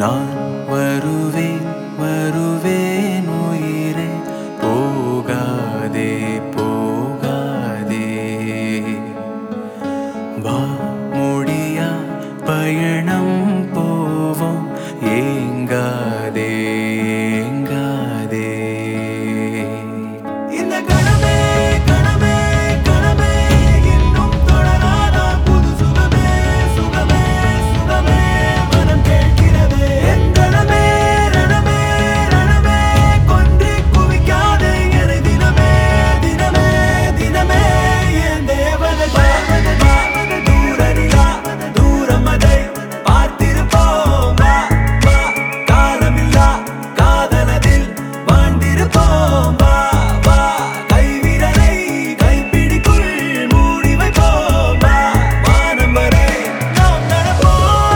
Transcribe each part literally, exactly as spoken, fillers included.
நான் வருவேன் வருவேன் உயிரே போகாதே போகாதே வா முடியா பயணம் போவோம் ஏங்காதே ஏங்காதே இந்த கணமே கணமே கணமே இன்னும் தொடராதா புது சுகமே சுகமே சுகமே மனம் கேட்கிறதே என் கணமே ரணமே ரணமே கொன்றி குவிக்காதே என தினமே தினமே தினமே என் தேவதை தேவதை தூர நிலா தூரம் அதை பார்த்திருப்போம் வா வா காலமில்லா காதலதில் வாழ்ந்திருப்போம் வா வா கைவிரலை கைப்பிடிக்குள் மூடி வைப்போம் வா வானம் வரை நாம் நடப்போம்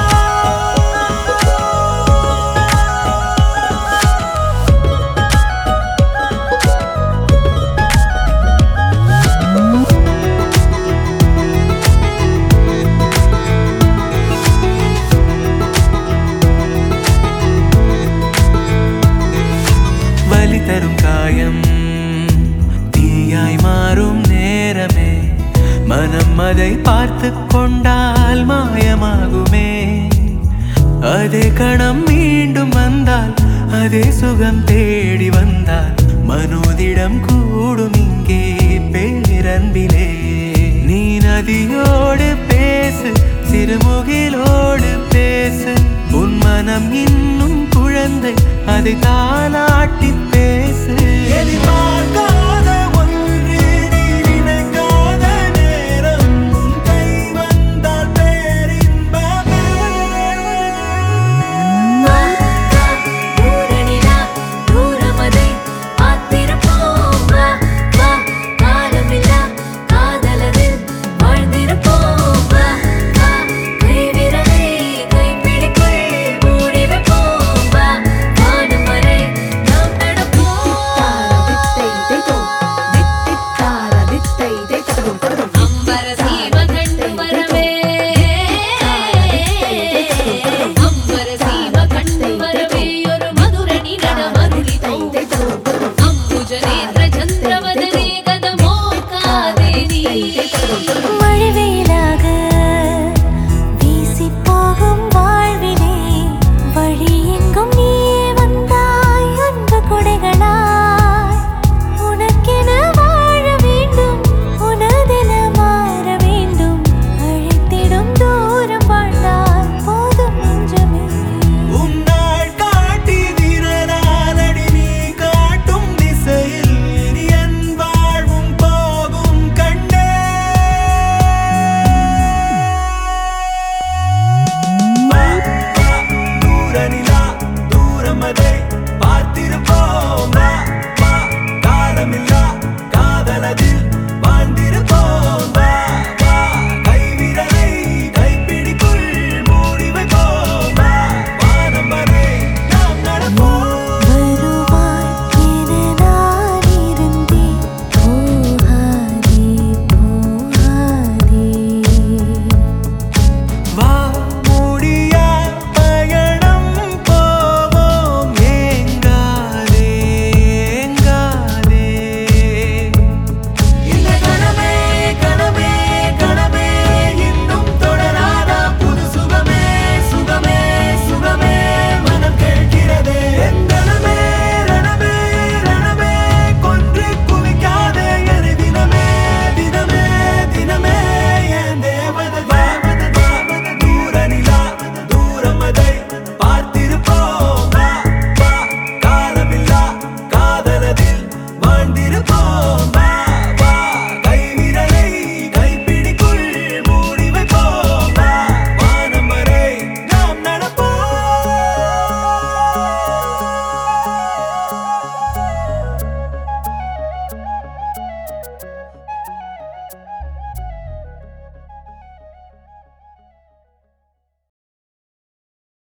வலி தரும் காயம் தீயாய் மாறும் நேரமே மனம் அதை பார்த்து கொண்டால் மாயமாகுமே அதே கணம் மீண்டும் வந்தால் அதே சுகம் தேடி வந்தால் மனோதிடம் கூடும் இங்கே பேரன்பிலே நீ நதியோடு பேசு சிறுமுகிலோடு பேசு உன் மனம் இன்னும் குழந்தை அதை தாலாட்டி